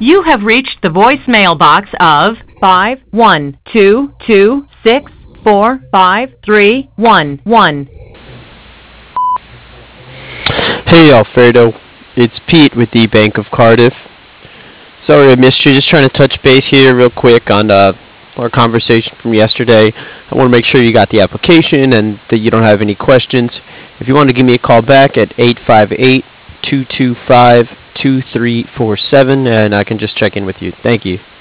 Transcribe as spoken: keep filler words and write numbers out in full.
You have reached the voicemail box of five one two two six four five three one one. Hey Alfredo, it's Pete with the Bank of Cardiff. Sorry I missed you. Just trying to touch base here real quick on uh, our conversation from yesterday. I want to make sure you got the application and that you don't have any questions. If you want to give me a call back at eight five eight, two two five, two three four seven, and I can just check in with you. Thank you.